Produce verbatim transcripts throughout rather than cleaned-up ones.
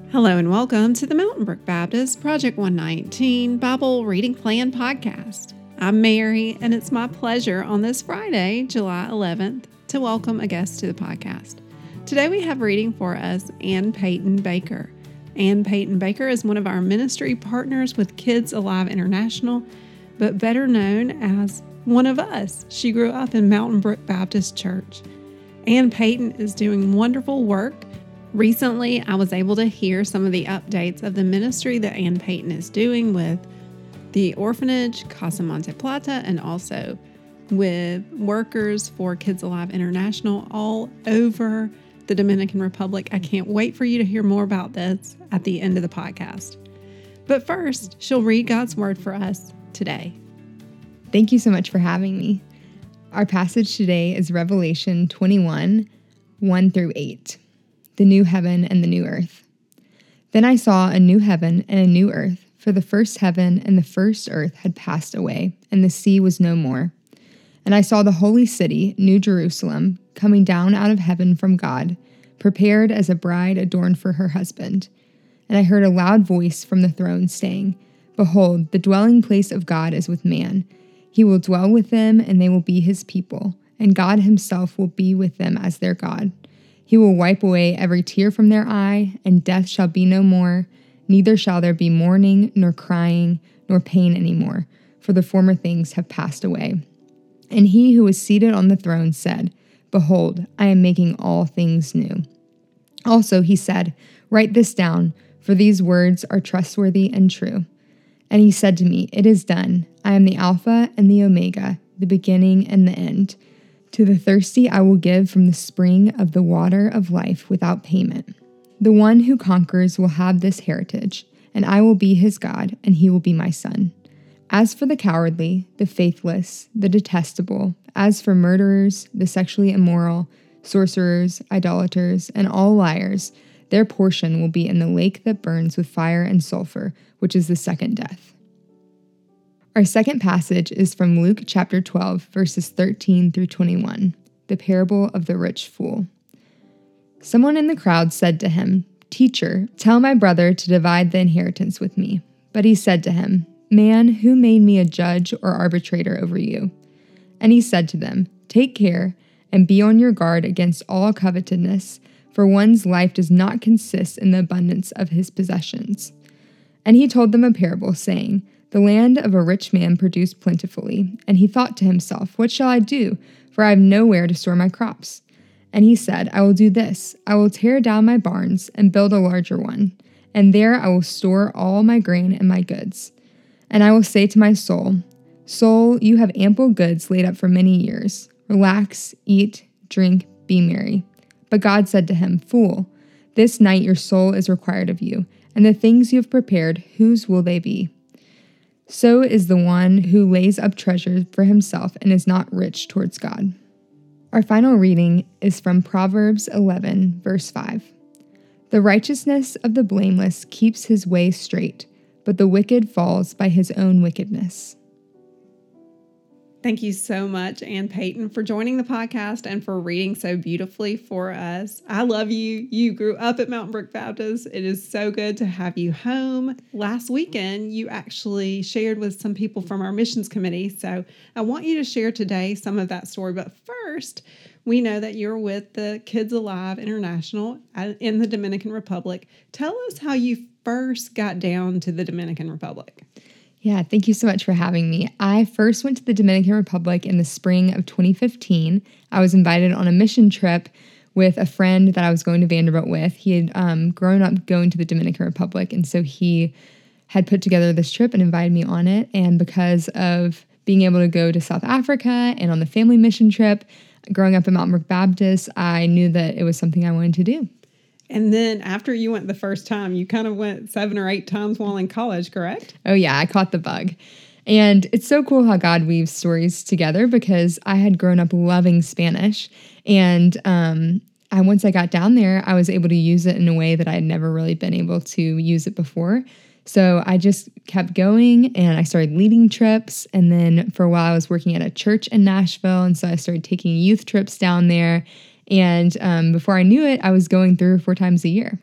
Hello and welcome to the Mountain Brook Baptist Project one nineteen Bible Reading Plan Podcast. I'm Mary, and it's my pleasure on this Friday, July eleventh, to welcome a guest to the podcast. Today we have reading for us Ann Payton Baker. Ann Payton Baker is one of our ministry partners with Kids Alive International, but better known as one of us. She grew up in Mountain Brook Baptist Church. Ann Payton is doing wonderful work. Recently, I was able to hear some of the updates of the ministry that Ann Payton is doing with the orphanage, Casa Monte Plata, and also with workers for Kids Alive International all over the Dominican Republic. I can't wait for you to hear more about this at the end of the podcast. But first, she'll read God's word for us today. Thank you so much for having me. Our passage today is Revelation twenty-one, one through eight. The new heaven and the new earth. Then I saw a new heaven and a new earth, for the first heaven and the first earth had passed away, and the sea was no more. And I saw the holy city, New Jerusalem, coming down out of heaven from God, prepared as a bride adorned for her husband. And I heard a loud voice from the throne saying, Behold, the dwelling place of God is with man. He will dwell with them, and they will be his people, and God himself will be with them as their God. He will wipe away every tear from their eye, and death shall be no more, neither shall there be mourning, nor crying, nor pain any more, for the former things have passed away. And he who was seated on the throne said, Behold, I am making all things new. Also he said, Write this down, for these words are trustworthy and true. And he said to me, It is done. I am the Alpha and the Omega, the beginning and the end. To the thirsty I will give from the spring of the water of life without payment. The one who conquers will have this heritage, and I will be his God, and he will be my son. As for the cowardly, the faithless, the detestable, as for murderers, the sexually immoral, sorcerers, idolaters, and all liars, their portion will be in the lake that burns with fire and sulfur, which is the second death. Our second passage is from Luke chapter twelve, verses thirteen through twenty-one, the parable of the rich fool. Someone in the crowd said to him, Teacher, tell my brother to divide the inheritance with me. But he said to him, Man, who made me a judge or arbitrator over you? And he said to them, Take care and be on your guard against all covetousness, for one's life does not consist in the abundance of his possessions. And he told them a parable, saying, The land of a rich man produced plentifully, and he thought to himself, What shall I do? For I have nowhere to store my crops. And he said, I will do this. I will tear down my barns and build a larger one, and there I will store all my grain and my goods. And I will say to my soul, Soul, you have ample goods laid up for many years. Relax, eat, drink, be merry. But God said to him, Fool, this night your soul is required of you, and the things you have prepared, whose will they be? So is the one who lays up treasures for himself and is not rich towards God. Our final reading is from Proverbs eleven, verse five. The righteousness of the blameless keeps his way straight, but the wicked falls by his own wickedness. Thank you so much, Ann Payton, for joining the podcast and for reading so beautifully for us. I love you. You grew up at Mountain Brook Baptist. It is so good to have you home. Last weekend, you actually shared with some people from our missions committee. So I want you to share today some of that story. But first, we know that you're with the Kids Alive International in the Dominican Republic. Tell us how you first got down to the Dominican Republic. Yeah, thank you so much for having me. I first went to the Dominican Republic in the spring of twenty fifteen. I was invited on a mission trip with a friend that I was going to Vanderbilt with. He had um, grown up going to the Dominican Republic, and so he had put together this trip and invited me on it. And because of being able to go to South Africa and on the family mission trip, growing up at Mountain Brook Baptist, I knew that it was something I wanted to do. And then after you went the first time, you kind of went seven or eight times while in college, correct? Oh yeah, I caught the bug. And it's so cool how God weaves stories together because I had grown up loving Spanish. And um, I once I got down there, I was able to use it in a way that I had never really been able to use it before. So I just kept going and I started leading trips. And then for a while I was working at a church in Nashville. And so I started taking youth trips down there. And um, before I knew it, I was going three or four times a year.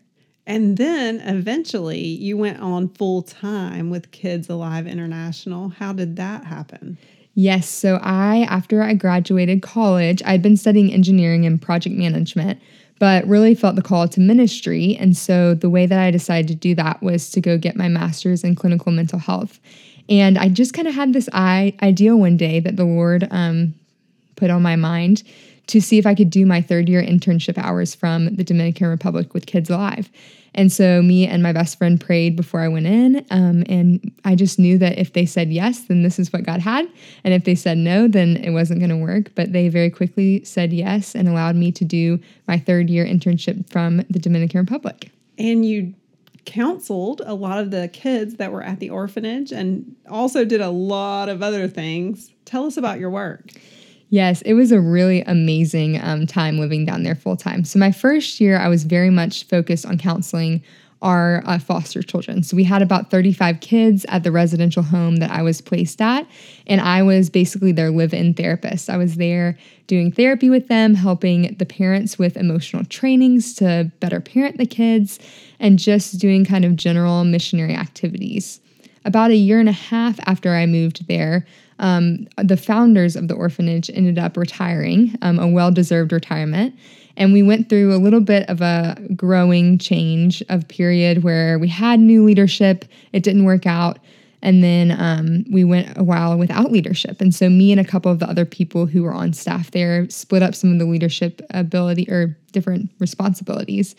And then eventually you went on full time with Kids Alive International. How did that happen? Yes. So I, after I graduated college, I'd been studying engineering and project management, but really felt the call to ministry. And so the way that I decided to do that was to go get my master's in clinical mental health. And I just kind of had this I- idea one day that the Lord um, put on my mind to see if I could do my third year internship hours from the Dominican Republic with Kids Alive. And so me and my best friend prayed before I went in. Um, and I just knew that if they said yes, then this is what God had. And if they said no, then it wasn't going to work. But they very quickly said yes and allowed me to do my third year internship from the Dominican Republic. And you counseled a lot of the kids that were at the orphanage and also did a lot of other things. Tell us about your work. Yes, it was a really amazing um, time living down there full time. So my first year, I was very much focused on counseling our uh, foster children. So we had about thirty-five kids at the residential home that I was placed at, and I was basically their live-in therapist. I was there doing therapy with them, helping the parents with emotional trainings to better parent the kids, and just doing kind of general missionary activities. About a year and a half after I moved there, Um, the founders of the orphanage ended up retiring, um, a well-deserved retirement. And we went through a little bit of a growing change of period where we had new leadership. It didn't work out. And then um, we went a while without leadership. And so me and a couple of the other people who were on staff there split up some of the leadership ability or different responsibilities.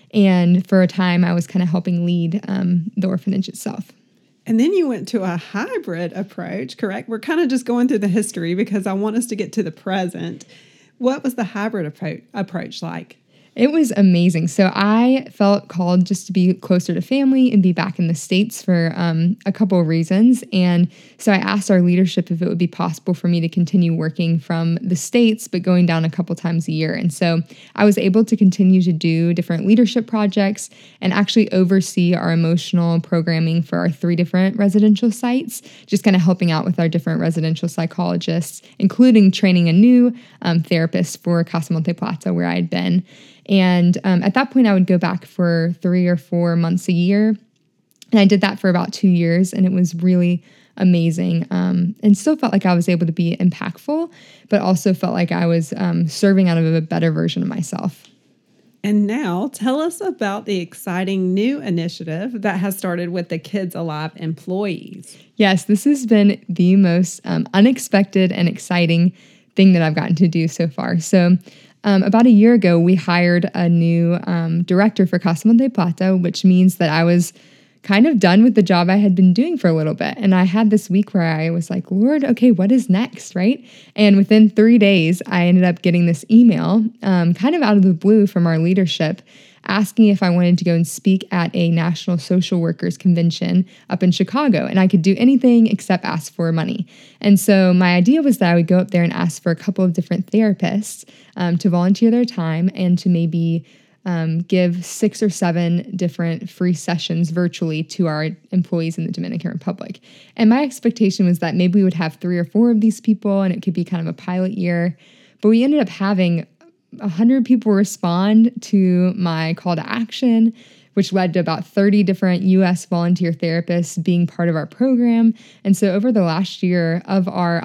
And for a time, I was kind of helping lead um, the orphanage itself. And then you went to a hybrid approach, correct? We're kind of just going through the history because I want us to get to the present. What was the hybrid appro- approach like? It was amazing. So I felt called just to be closer to family and be back in the States for um, a couple of reasons. And so I asked our leadership if it would be possible for me to continue working from the States, but going down a couple times a year. And so I was able to continue to do different leadership projects and actually oversee our emotional programming for our three different residential sites, just kind of helping out with our different residential psychologists, including training a new um, therapist for Casa Monte Plata, where I had been. And um, at that point, I would go back for three or four months a year. And I did that for about two years, and it was really amazing. Um, and still felt like I was able to be impactful, but also felt like I was um, serving out of a better version of myself. And now tell us about the exciting new initiative that has started with the Kids Alive employees. Yes, this has been the most um, unexpected and exciting thing that I've gotten to do so far. So Um, about a year ago, we hired a new um, director for Casa Monte Plata, which means that I was kind of done with the job I had been doing for a little bit. And I had this week where I was like, Lord, okay, what is next, right? And within three days, I ended up getting this email um, kind of out of the blue from our leadership asking if I wanted to go and speak at a National Social Workers Convention up in Chicago. And I could do anything except ask for money. And so my idea was that I would go up there and ask for a couple of different therapists um, to volunteer their time and to maybe um, give six or seven different free sessions virtually to our employees in the Dominican Republic. And my expectation was that maybe we would have three or four of these people and it could be kind of a pilot year. But we ended up having one hundred people respond to my call to action, which led to about thirty different U S volunteer therapists being part of our program. And so over the last year of our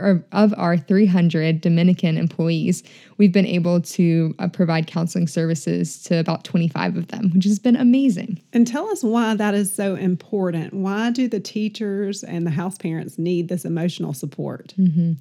of our three hundred Dominican employees, we've been able to uh, provide counseling services to about twenty-five of them, which has been amazing. And tell us why that is so important. Why do the teachers and the house parents need this emotional support? Mm-hmm.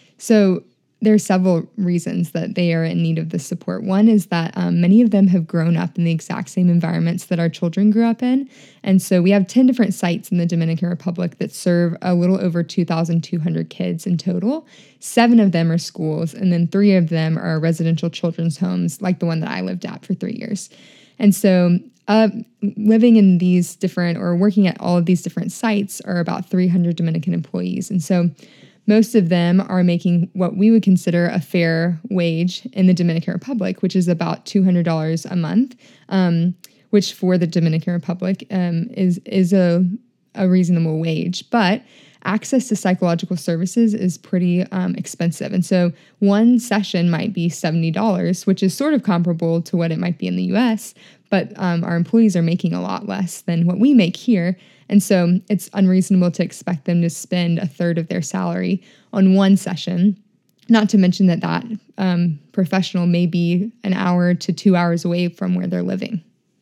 So there are several reasons that they are in need of this support. One is that um, many of them have grown up in the exact same environments that our children grew up in. And so we have ten different sites in the Dominican Republic that serve a little over two thousand two hundred kids in total. Seven of them are schools, and then three of them are residential children's homes, like the one that I lived at for three years. And so uh, living in these different or working at all of these different sites are about three hundred Dominican employees. And so most of them are making what we would consider a fair wage in the Dominican Republic, which is about two hundred dollars a month, um, which for the Dominican Republic um, is is a, a reasonable wage. But access to psychological services is pretty um, expensive. And so one session might be seventy dollars, which is sort of comparable to what it might be in the U S, but um, our employees are making a lot less than what we make here. And so it's unreasonable to expect them to spend a third of their salary on one session, not to mention that that um, professional may be an hour to two hours away from where they're living.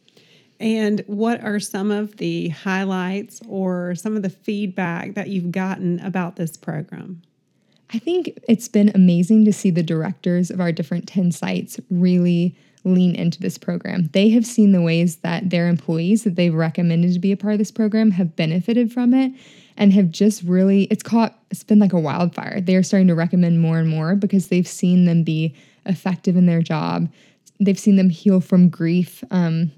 And what are some of the highlights or some of the feedback that you've gotten about this program? I think it's been amazing to see the directors of our different ten sites really lean into this program. They have seen the ways that their employees that they've recommended to be a part of this program have benefited from it and have just really, it's caught, it's been like a wildfire. They're starting to recommend more and more because they've seen them be effective in their job. They've seen them heal from grief um,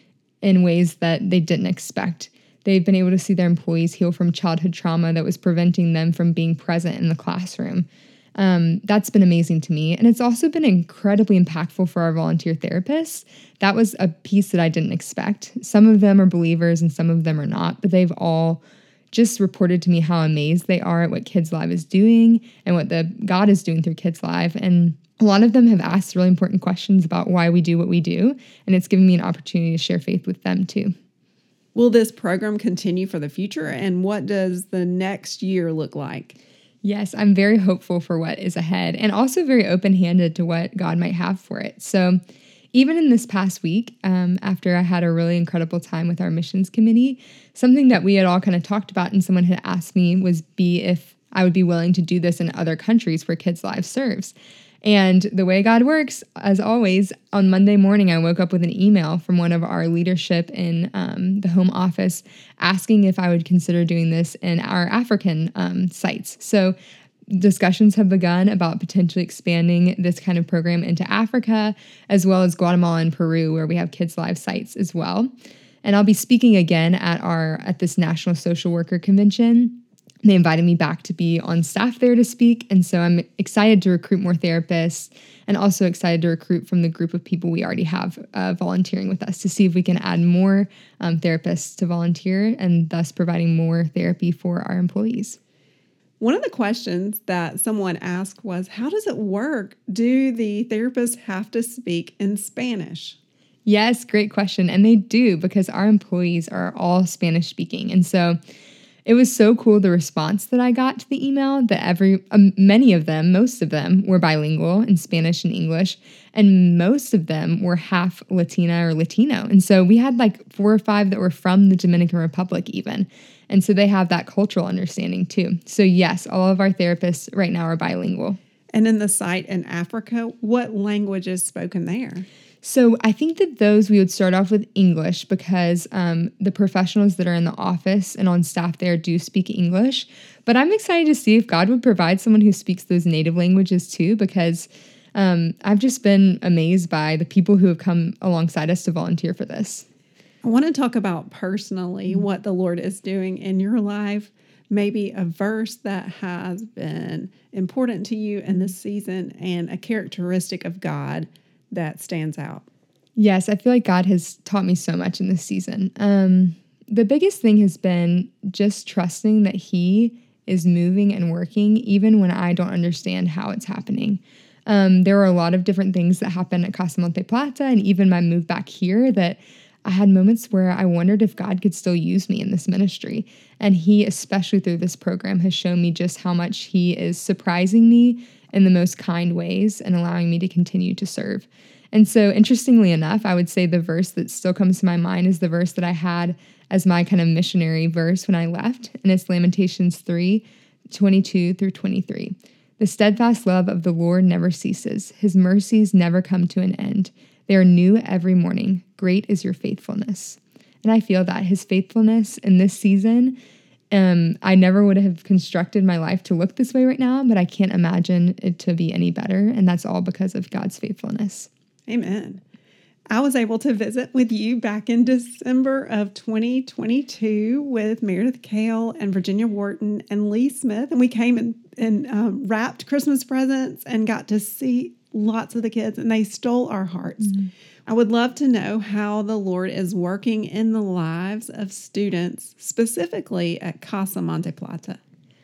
in ways that they didn't expect. They've been able to see their employees heal from childhood trauma that was preventing them from being present in the classroom. Um, that's been amazing to me. And it's also been incredibly impactful for our volunteer therapists. That was a piece that I didn't expect. Some of them are believers and some of them are not, but they've all just reported to me how amazed they are at what Kids Live is doing and what the God is doing through Kids Live. And a lot of them have asked really important questions about why we do what we do. And it's given me an opportunity to share faith with them too. Will this program continue for the future? And what does the next year look like? Yes, I'm very hopeful for what is ahead and also very open-handed to what God might have for it. So even in this past week, um, after I had a really incredible time with our missions committee, something that we had all kind of talked about and someone had asked me was be if I would be willing to do this in other countries where Kids Live serves. And the way God works, as always, on Monday morning, I woke up with an email from one of our leadership in um, the home office asking if I would consider doing this in our African um, sites. So discussions have begun about potentially expanding this kind of program into Africa, as well as Guatemala and Peru, where we have Kids Live sites as well. And I'll be speaking again at our at this National Social Worker Convention. They invited me back to be on staff there to speak. And so I'm excited to recruit more therapists and also excited to recruit from the group of people we already have uh, volunteering with us to see if we can add more um, therapists to volunteer and thus providing more therapy for our employees. One of the questions that someone asked was, how does it work? Do the therapists have to speak in Spanish? Yes, great question. And they do because our employees are all Spanish speaking. And so it was so cool, the response that I got to the email, that every um, many of them, most of them were bilingual in Spanish and English, and most of them were half Latina or Latino. And so we had like four or five that were from the Dominican Republic even. And so they have that cultural understanding too. So yes, all of our therapists right now are bilingual. And in the site in Africa, what language is spoken there? So I think that those we would start off with English because um, the professionals that are in the office and on staff there do speak English. But I'm excited to see if God would provide someone who speaks those native languages too, because um, I've just been amazed by the people who have come alongside us to volunteer for this. I want to talk about personally what the Lord is doing in your life, maybe a verse that has been important to you in this season and a characteristic of God that stands out. Yes, I feel like God has taught me so much in this season. Um, the biggest thing has been just trusting that He is moving and working even when I don't understand how it's happening. Um, there were a lot of different things that happened at Casa Monte Plata and even my move back here that I had moments where I wondered if God could still use me in this ministry. And He, especially through this program, has shown me just how much He is surprising me in the most kind ways and allowing me to continue to serve. And so interestingly enough, I would say the verse that still comes to my mind is the verse that I had as my kind of missionary verse when I left. And it's Lamentations three, twenty-two through twenty-three. The steadfast love of the Lord never ceases. His mercies never come to an end. They are new every morning. Great is your faithfulness. And I feel that His faithfulness in this season, Um, I never would have constructed my life to look this way right now, but I can't imagine it to be any better. And that's all because of God's faithfulness. Amen. I was able to visit with you back in December of twenty twenty-two with Meredith Kale and Virginia Wharton and Lee Smith. And we came and, and um, wrapped Christmas presents and got to see lots of the kids, and they stole our hearts. Mm-hmm. I would love to know how the Lord is working in the lives of students, specifically at Casa Monte Plata.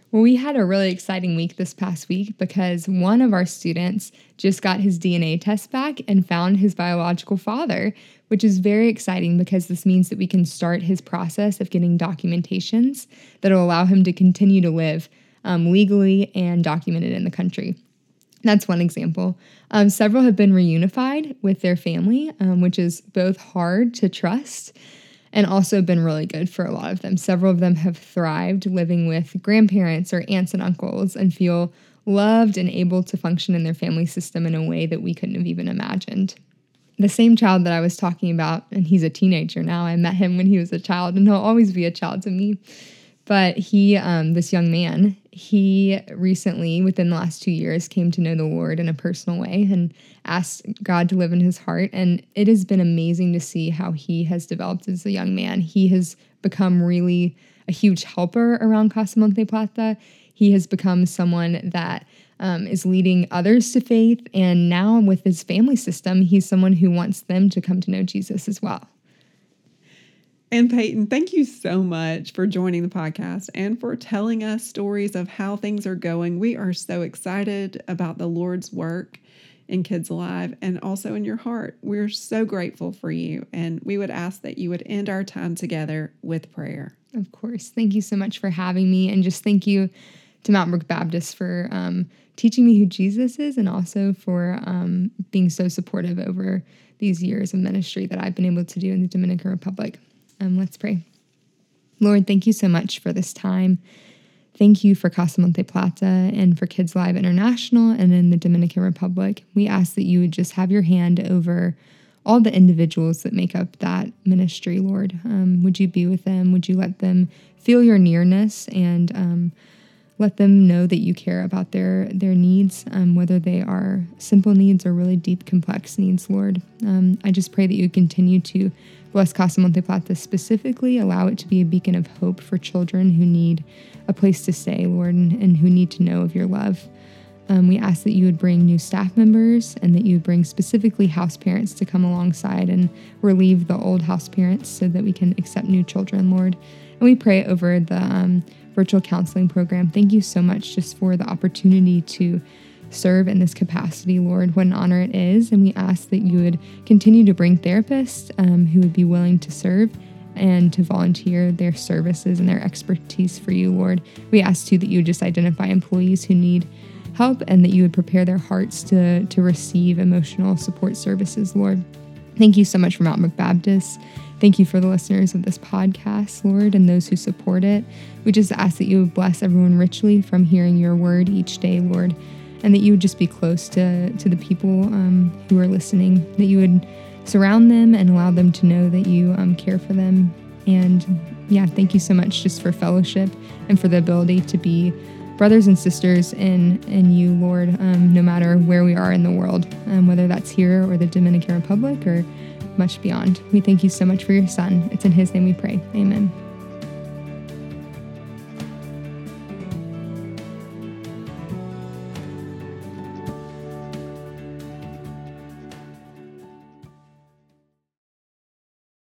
Well, we had a really exciting week this past week because one of our students just got his D N A test back and found his biological father, which is very exciting because this means that we can start his process of getting documentations that will allow him to continue to live um, legally and documented in the country. That's one example. Um, several have been reunified with their family, um, which is both hard to trust and also been really good for a lot of them. Several of them have thrived living with grandparents or aunts and uncles and feel loved and able to function in their family system in a way that we couldn't have even imagined. The same child that I was talking about, and he's a teenager now, I met him when he was a child, and he'll always be a child to me. But he, um, this young man, he recently, within the last two years, came to know the Lord in a personal way and asked God to live in his heart. And it has been amazing to see how he has developed as a young man. He has become really a huge helper around Casa Monte Plata. He has become someone that um, is leading others to faith. And now with his family system, he's someone who wants them to come to know Jesus as well. And Peyton, thank you so much for joining the podcast and for telling us stories of how things are going. We are so excited about the Lord's work in Kids Alive and also in your heart. We're so grateful for you, and we would ask that you would end our time together with prayer. Of course. Thank you so much for having me, and just thank you to Mountain Brook Baptist for um, teaching me who Jesus is and also for um, being so supportive over these years of ministry that I've been able to do in the Dominican Republic. Um, let's pray. Lord, thank you so much for this time. Thank you for Casa Monte Plata and for Kids Alive International and in the Dominican Republic. We ask that you would just have your hand over all the individuals that make up that ministry, Lord. Um, would you be with them? Would you let them feel your nearness and um, let them know that you care about their, their needs, um, whether they are simple needs or really deep, complex needs, Lord. Um, I just pray that you continue to bless Casa Monte Plata specifically, allow it to be a beacon of hope for children who need a place to stay, Lord, and, and who need to know of your love. Um, we ask that you would bring new staff members and that you would bring specifically house parents to come alongside and relieve the old house parents so that we can accept new children, Lord. And we pray over the um, virtual counseling program. Thank you so much just for the opportunity to serve in this capacity, Lord. What an honor it is. And we ask that you would continue to bring therapists um, who would be willing to serve and to volunteer their services and their expertise for you, Lord. We ask too that you would just identify employees who need help and that you would prepare their hearts to, to receive emotional support services, Lord. Thank you so much for Mountain Brook Baptist. Thank you for the listeners of this podcast, Lord, and those who support it. We just ask that you would bless everyone richly from hearing your word each day, Lord, and that you would just be close to, to the people um, who are listening, that you would surround them and allow them to know that you um, care for them. And yeah, thank you so much just for fellowship and for the ability to be brothers and sisters in, in you, Lord, um, no matter where we are in the world, um, whether that's here or the Dominican Republic or much beyond. We thank you so much for your Son. It's in his name we pray. Amen.